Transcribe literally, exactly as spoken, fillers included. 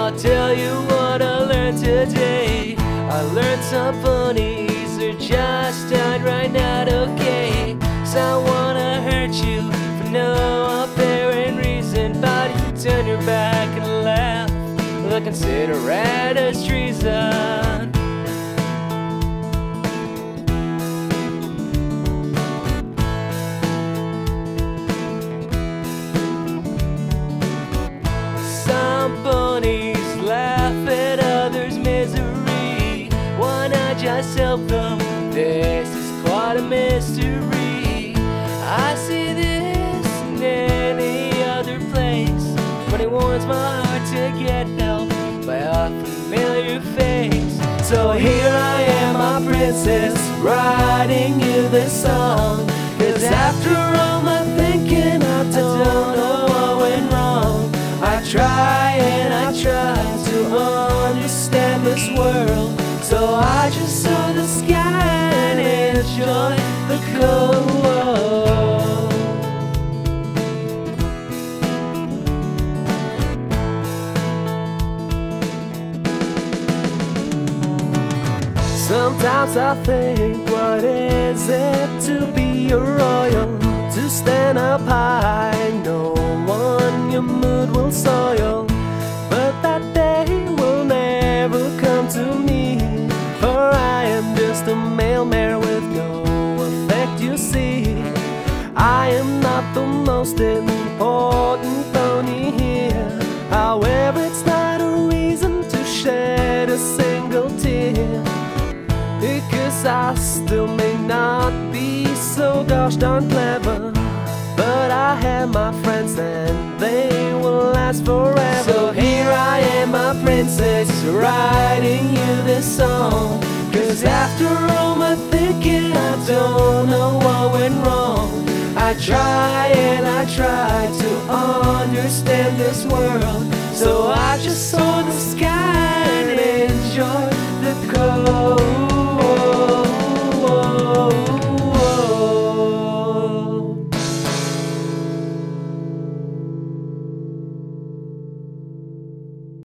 I'll tell you what I learned today. I learned some funnies are just downright not okay. So I wanna hurt you for no apparent reason, but if you turn your back and laugh, well, I consider it as treason. Some bunnies laugh at others' misery. Why not just help them? This is quite a mystery. I see this in any other place, but it warms my heart to get help by a familiar face. So here I am, my princess, writing you this song. Cause after all my thinking, I don't know what went wrong. I try and I try to understand this world, so I just saw the sky and enjoy the cold world. Sometimes I think, what is it to be a royal? To stand up high, no one your mood will soil. But that day will never come to me, for I am just a male mare with no effect, you see. I am not the most important pony here. However, it's not a reason to shed a single tear, because I still may not be so gosh darn clever, but I have my friends and they will last forever. So here I am, my princess, writing you this song. Cause after all my thinking, I don't know what went wrong. I try and I try to understand this world, so I just saw the sky and enjoy the cold.